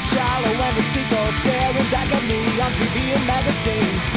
shallow and the sequel staring back at me on TV and magazines.